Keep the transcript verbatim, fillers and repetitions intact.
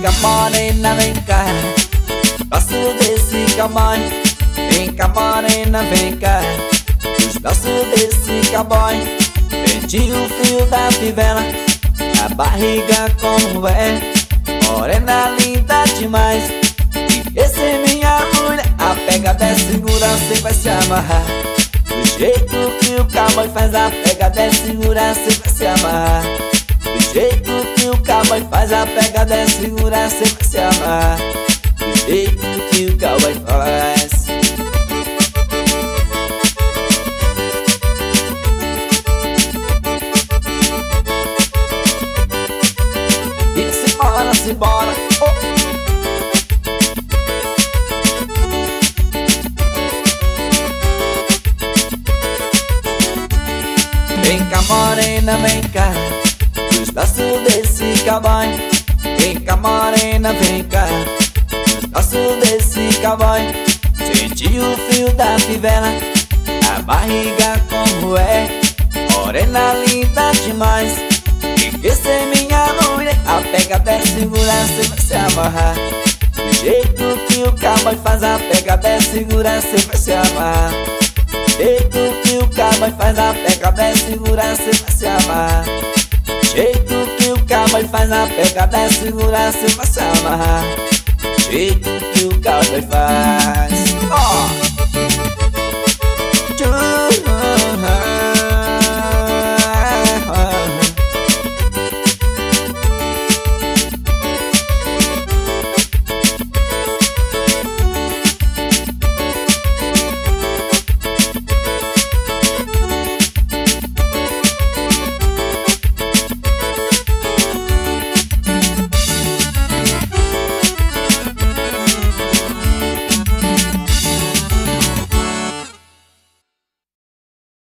cá morena, vem cá, braço desse cowboy. Vem cá morena, vem cá, os braços desse cowboy. Prende o fio da fivela, a barriga como é. Morena linda demais, esse é minha mulher. A pegada é segura, cê vai se amarrar. Do jeito que o cowboy faz, a pegada é segura, cê vai se amarrar. Do jeito que o cowboy faz, a pegada é segura, cê vai se amarrar. Do jeito que o cowboy faz. E se bora, se bora, oh. Vem cá morena, vem cá, os braços desse cowboy. Vem cá morena, vem cá, os braços desse cowboy. Sente o fio da fivela, a barriga como é. Morena linda demais, e esse é minha mulher. A pegada é segura, cê vai se amarrar. Do jeito que o cowboy faz, a pegada é segura, cê vai se amarrar. Do jeito que o cowboy faz, a pegada é segura, cê vai se amarrar. Do jeito que o cowboy faz, a pegada é segura, cê vai se amarrar. Do jeito que o cowboy faz.